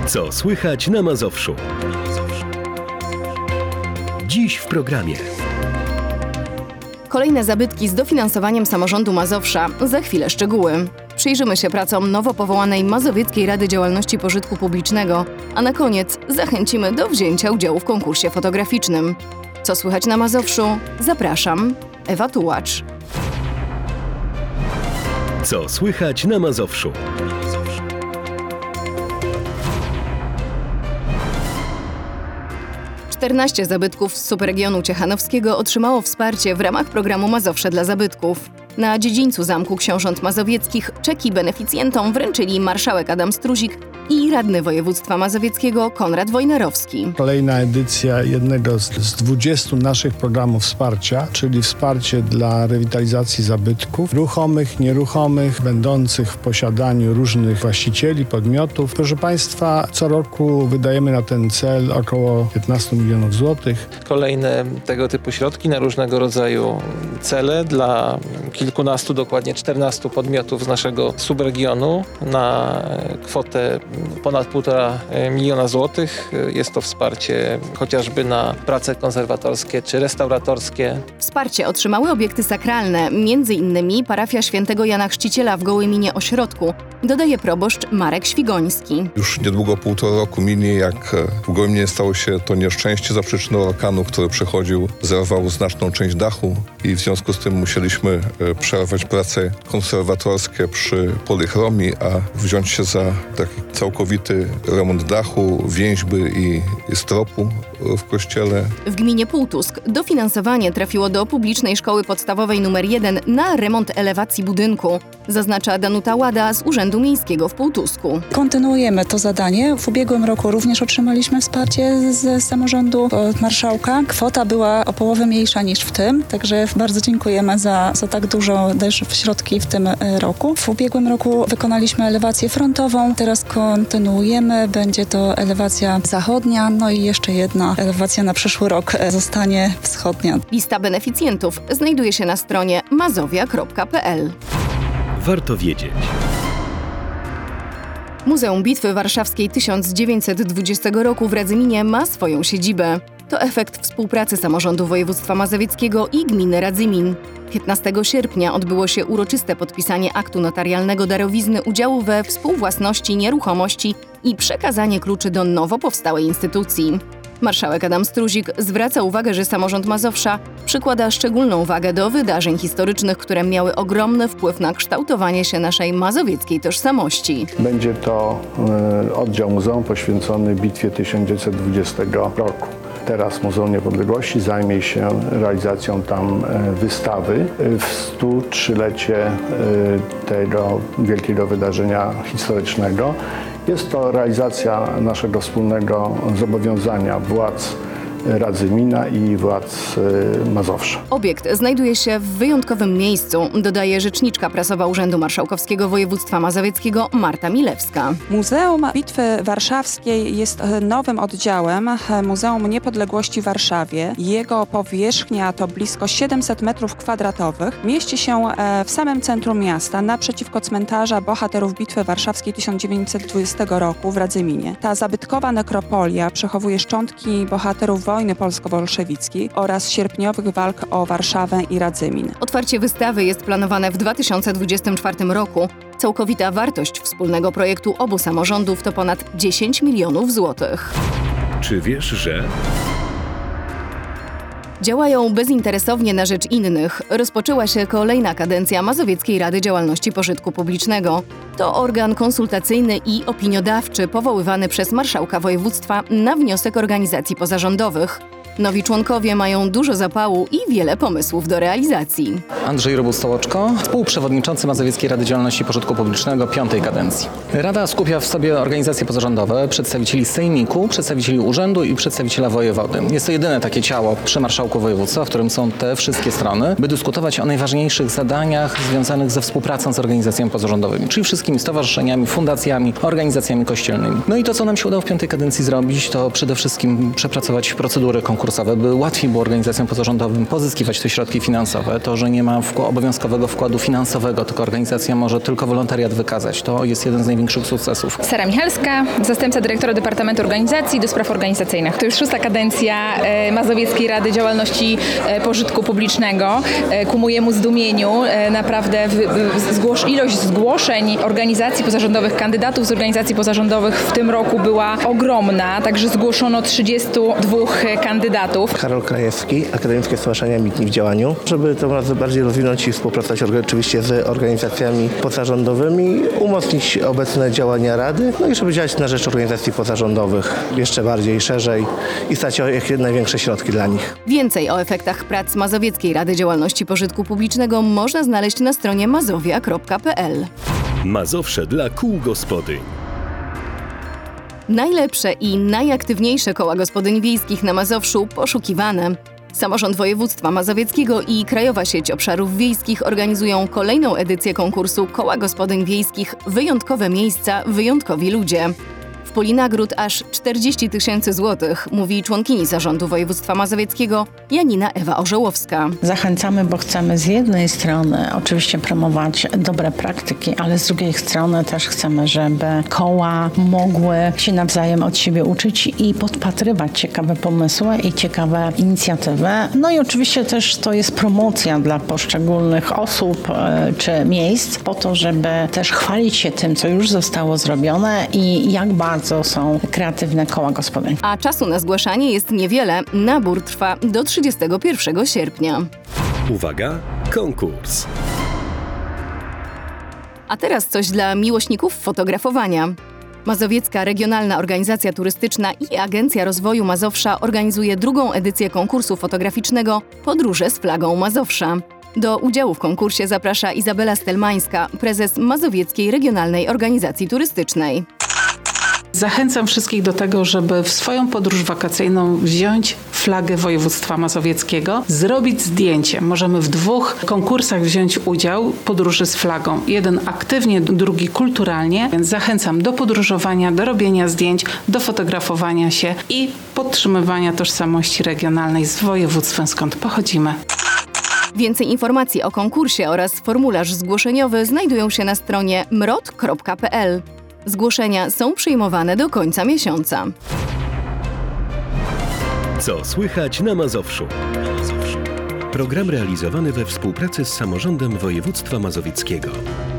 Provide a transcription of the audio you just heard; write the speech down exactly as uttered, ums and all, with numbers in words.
Co słychać na Mazowszu? Dziś w programie. Kolejne zabytki z dofinansowaniem samorządu Mazowsza. Za chwilę szczegóły. Przyjrzymy się pracom nowo powołanej Mazowieckiej Rady Działalności Pożytku Publicznego, a na koniec zachęcimy do wzięcia udziału w konkursie fotograficznym. Co słychać na Mazowszu? Zapraszam, Ewa Tułacz. Co słychać na Mazowszu? czternaście zabytków z subregionu ciechanowskiego otrzymało wsparcie w ramach programu Mazowsze dla zabytków. Na dziedzińcu Zamku Książąt Mazowieckich czeki beneficjentom wręczyli marszałek Adam Struzik i radny województwa mazowieckiego Konrad Wojnarowski. Kolejna edycja jednego z, z dwudziestu naszych programów wsparcia, czyli wsparcie dla rewitalizacji zabytków ruchomych, nieruchomych, będących w posiadaniu różnych właścicieli, podmiotów. Proszę Państwa, co roku wydajemy na ten cel około piętnaście milionów złotych. Kolejne tego typu środki na różnego rodzaju cele dla kilkunastu, dokładnie czternastu podmiotów z naszego subregionu na kwotę ponad półtora miliona złotych. Jest to wsparcie chociażby na prace konserwatorskie czy restauratorskie. Wsparcie otrzymały obiekty sakralne, między innymi parafia Świętego Jana Chrzciciela w Gołyminie Ośrodku, dodaje proboszcz Marek Świgoński. Już niedługo półtora roku minie, jak w Gołyminie stało się to nieszczęście za przyczyną orkanu, który przechodził, zerwał znaczną część dachu i w związku z tym musieliśmy przerwać prace konserwatorskie przy polichromii, a wziąć się za taki całkowity remont dachu, więźby i stropu w kościele. W gminie Półtusk dofinansowanie trafiło do publicznej szkoły podstawowej nr jeden na remont elewacji budynku, zaznacza Danuta Łada z Urzędu Miejskiego w Półtusku. Kontynuujemy to zadanie. W ubiegłym roku również otrzymaliśmy wsparcie z samorządu od marszałka. Kwota była o połowę mniejsza niż w tym, także bardzo dziękujemy za, za tak dużo też środki w tym roku. W ubiegłym roku wykonaliśmy elewację frontową, teraz kontynuujemy. Będzie to elewacja zachodnia, no i jeszcze jedna elewacja na przyszły rok zostanie wschodnia. Lista beneficjentów znajduje się na stronie mazowia kropka p l. Warto wiedzieć. Muzeum Bitwy Warszawskiej tysiąc dziewięćset dwudziestego roku w Radzyminie ma swoją siedzibę. To efekt współpracy samorządu województwa mazowieckiego i gminy Radzymin. piętnastego sierpnia odbyło się uroczyste podpisanie aktu notarialnego darowizny udziału we współwłasności nieruchomości i przekazanie kluczy do nowo powstałej instytucji. Marszałek Adam Struzik zwraca uwagę, że samorząd Mazowsza przykłada szczególną wagę do wydarzeń historycznych, które miały ogromny wpływ na kształtowanie się naszej mazowieckiej tożsamości. Będzie to y, oddział muzeum poświęcony Bitwie tysiąc dziewięćset dwudziestego roku. Teraz Muzeum Niepodległości zajmie się realizacją tam wystawy w stu trzylecie tego wielkiego wydarzenia historycznego. Jest to realizacja naszego wspólnego zobowiązania władz Radzymina i władz Mazowsza. Obiekt znajduje się w wyjątkowym miejscu, dodaje rzeczniczka prasowa Urzędu Marszałkowskiego Województwa Mazowieckiego Marta Milewska. Muzeum Bitwy Warszawskiej jest nowym oddziałem Muzeum Niepodległości w Warszawie. Jego powierzchnia to blisko siedemset metrów kwadratowych. Mieści się w samym centrum miasta, naprzeciwko cmentarza bohaterów Bitwy Warszawskiej tysiąc dziewięćset dwudziestego roku w Radzyminie. Ta zabytkowa nekropolia przechowuje szczątki bohaterów wojny polsko-bolszewickiej oraz sierpniowych walk o Warszawę i Radzymin. Otwarcie wystawy jest planowane w dwa tysiące dwudziestym czwartym roku. Całkowita wartość wspólnego projektu obu samorządów to ponad dziesięć milionów złotych. Czy wiesz, że... Działają bezinteresownie na rzecz innych. Rozpoczęła się kolejna kadencja Mazowieckiej Rady Działalności Pożytku Publicznego. To organ konsultacyjny i opiniodawczy powoływany przez marszałka województwa na wniosek organizacji pozarządowych. Nowi członkowie mają dużo zapału i wiele pomysłów do realizacji. Andrzej Robustołoczko, współprzewodniczący Mazowieckiej Rady Działalności Pożytku Publicznego piątej kadencji. Rada skupia w sobie organizacje pozarządowe, przedstawicieli sejmiku, przedstawicieli urzędu i przedstawiciela wojewody. Jest to jedyne takie ciało przy marszałku województwa, w którym są te wszystkie strony, by dyskutować o najważniejszych zadaniach związanych ze współpracą z organizacjami pozarządowymi, czyli wszystkimi stowarzyszeniami, fundacjami, organizacjami kościelnymi. No i to, co nam się udało w piątej kadencji zrobić, to przede wszystkim przepracować procedury konkursowe konkursowe, by łatwiej było organizacjom pozarządowym pozyskiwać te środki finansowe. To, że nie ma wkł- obowiązkowego wkładu finansowego, tylko organizacja może tylko wolontariat wykazać. To jest jeden z największych sukcesów. Sara Michalska, zastępca dyrektora Departamentu Organizacji do Spraw Organizacyjnych. To już szósta kadencja e, Mazowieckiej Rady Działalności e, Pożytku Publicznego. E, ku mojemu zdumieniu e, naprawdę w, w, zgłosz, ilość zgłoszeń organizacji pozarządowych, kandydatów z organizacji pozarządowych w tym roku była ogromna, także zgłoszono trzydziestu dwóch kandydatów. Karol Krajewski, Akademickie Stowarzyszenie Mitni w Działaniu. Żeby to razem bardziej rozwinąć i współpracować oczywiście z organizacjami pozarządowymi, umocnić obecne działania Rady, no i żeby działać na rzecz organizacji pozarządowych jeszcze bardziej, szerzej i stać o jak największe środki dla nich. Więcej o efektach prac Mazowieckiej Rady Działalności Pożytku Publicznego można znaleźć na stronie mazowia kropka p l. Mazowsze dla kół gospodyń. Najlepsze i najaktywniejsze koła gospodyń wiejskich na Mazowszu poszukiwane. Samorząd Województwa Mazowieckiego i Krajowa Sieć Obszarów Wiejskich organizują kolejną edycję konkursu Koła Gospodyń Wiejskich Wyjątkowe Miejsca, Wyjątkowi Ludzie. W puli nagród aż czterdzieści tysięcy złotych, mówi członkini Zarządu Województwa Mazowieckiego Janina Ewa Orzełowska. Zachęcamy, bo chcemy z jednej strony oczywiście promować dobre praktyki, ale z drugiej strony też chcemy, żeby koła mogły się nawzajem od siebie uczyć i podpatrywać ciekawe pomysły i ciekawe inicjatywy. No i oczywiście też to jest promocja dla poszczególnych osób e, czy miejsc po to, żeby też chwalić się tym, co już zostało zrobione i jak bardzo są kreatywne koła gospodyń. A czasu na zgłaszanie jest niewiele. Nabór trwa do trzydziestego pierwszego sierpnia. Uwaga, konkurs. A teraz coś dla miłośników fotografowania. Mazowiecka Regionalna Organizacja Turystyczna i Agencja Rozwoju Mazowsza organizuje drugą edycję konkursu fotograficznego Podróże z flagą Mazowsza. Do udziału w konkursie zaprasza Izabela Stelmańska, prezes Mazowieckiej Regionalnej Organizacji Turystycznej. Zachęcam wszystkich do tego, żeby w swoją podróż wakacyjną wziąć flagę województwa mazowieckiego, zrobić zdjęcie. Możemy w dwóch konkursach wziąć udział podróży z flagą. Jeden aktywnie, drugi kulturalnie, więc zachęcam do podróżowania, do robienia zdjęć, do fotografowania się i podtrzymywania tożsamości regionalnej z województwem, skąd pochodzimy. Więcej informacji o konkursie oraz formularz zgłoszeniowy znajdują się na stronie mrot kropka p l. Zgłoszenia są przyjmowane do końca miesiąca. Co słychać na Mazowszu? Program realizowany we współpracy z Samorządem Województwa Mazowieckiego.